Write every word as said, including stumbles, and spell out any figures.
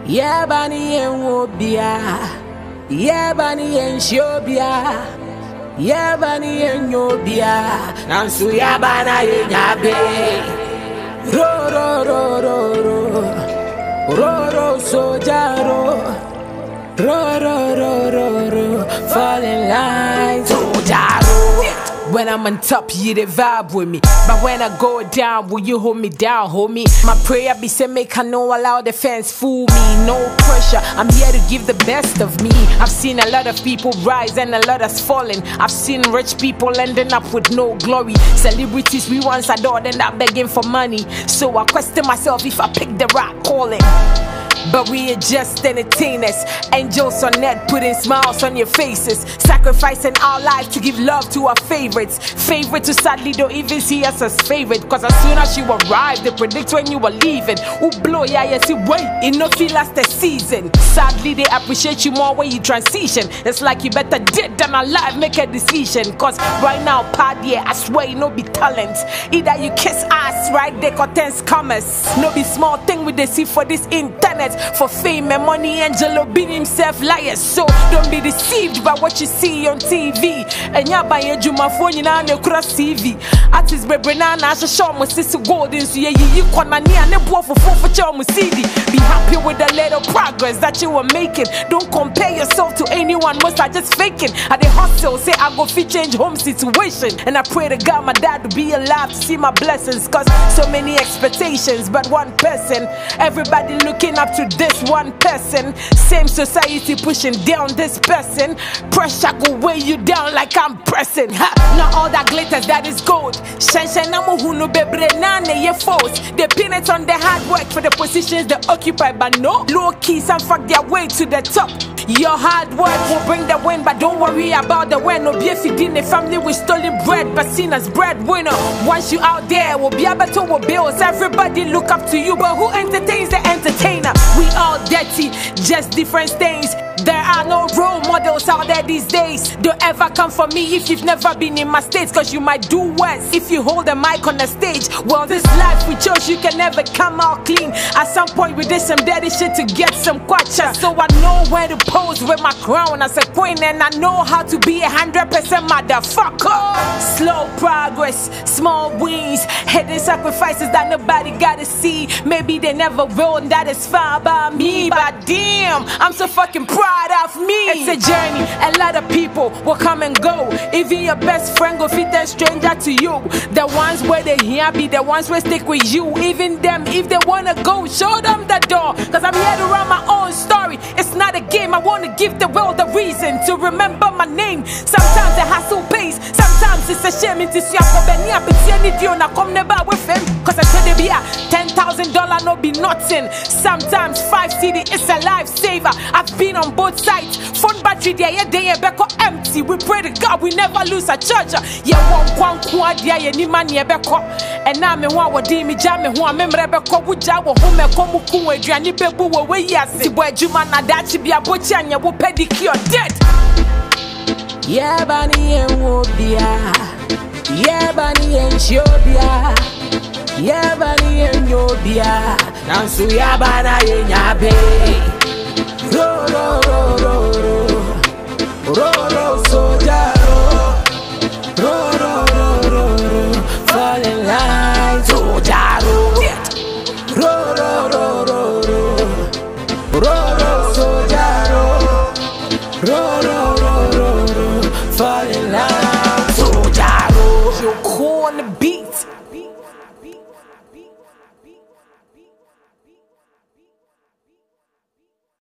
Yeah, Bani and Wobia. Yeah, Bani and Shobia. Yeah, Bani and Yobia. Nansu Yabana Yabe. Ro, ro, ro, ro, ro. Ro, ro, so jaro. Ro, ro, ro, ro, ro. Fall in line, so jaro. When I'm on top, you the vibe with me. But when I go down, will you hold me down, homie? My prayer be say, make I no allow the fans fool me. No pressure, I'm here to give the best of me. I've seen a lot of people rise and a lot has fallen. I've seen rich people ending up with no glory. Celebrities we once adored end up begging for money. So I question myself if I pick the right calling. But we are just entertainers. Angels on net putting smiles on your faces, sacrificing our lives to give love to our favorites. Favorites who sadly don't even see us as favorite, cause as soon as you arrive, they predict when you are leaving. Who blow yeah, yes, wait, it no feel last the season. Sadly, they appreciate you more when you transition. It's like you better dead than alive, make a decision. Cause right now, pad yeah, I swear, no be talent. Either you kiss ass, right, they content commerce. No be small thing with they see for this internet. For fame and money, Angelo beat himself liars. So don't be deceived by what you see on T V. And ya buy a Juma phone, you know, cross T V. Artist Brebrenana, I show my sister golden. So yeah, you corner near and for four for your C D. Be happy with the little progress that you are making. Don't compare yourself to anyone, most are just faking. At the hostel, say I go fit change home situation. And I pray to God my dad to be alive to see my blessings. Cause so many expectations, but one person. Everybody looking up to this one person. Same society pushing down this person. Pressure go weigh you down like I'm pressing. Ha! Not all that glitters, that is gold. Shanshan namuhunu bebrenane ye foes. They pin it on the hard work for the positions they occupy, but no low key, some fuck their way to the top. Your hard work will bring the win, but don't worry about the win. No be if you didn't family with stolen bread, but seen as breadwinner. Once you out there, will be able to with bills. Everybody look up to you, but who entertains the entertainer? We all dirty, just different stains. There are no role models out there these days. Don't ever come for me if you've never been in my states, cause you might do worse if you hold a mic on the stage. Well, this life we chose, you can never come out clean. At some point we did some dirty shit to get some kwacha. So I know where to pose with my crown as a queen, and I know how to be a hundred percent motherfucker. Slow progress, small wins, hidden sacrifices that nobody gotta see. Maybe they never will, and that is fine by me. But damn, I'm so fucking proud of me. It's a journey, a lot of people will come and go. Even your best friend will fit a stranger to you. The ones where they here be the ones where stick with you. Even them, if they wanna go, show them the door. Cause I'm here to run my own story. It's not a game, I wanna give the world a reason to remember my name. Sometimes the hassle pays, sometimes it's a shame. It's a shame I come never with him. Cause I said they be a ten thousand dollars no be nothing. Sometimes five C D is a lifesaver. I've been on both sides. Phone battery there, yeah, they are empty. We pray to God we never lose a charger. Yeah, one one quad, yeah, any man, yeah, beko. And now me want what Dimi Jammy, who I remember Beko, would Jawa, whom I come with Granny Bebu, where yes, the boy Jumana, that should be a butcher and you will pedicure dead. Yeah, Bani and Wobia. Yeah, Bani and Shobia. Yeah, Bani and Yobia. Nansu Yabana Yabe. Ro, ro, ro, ro, ro. Ro, ro, so jaro. Ro, ro, ro, ro, ro. Fall in line, so jaro. Ro, ro, ro, ro, ro. Ro,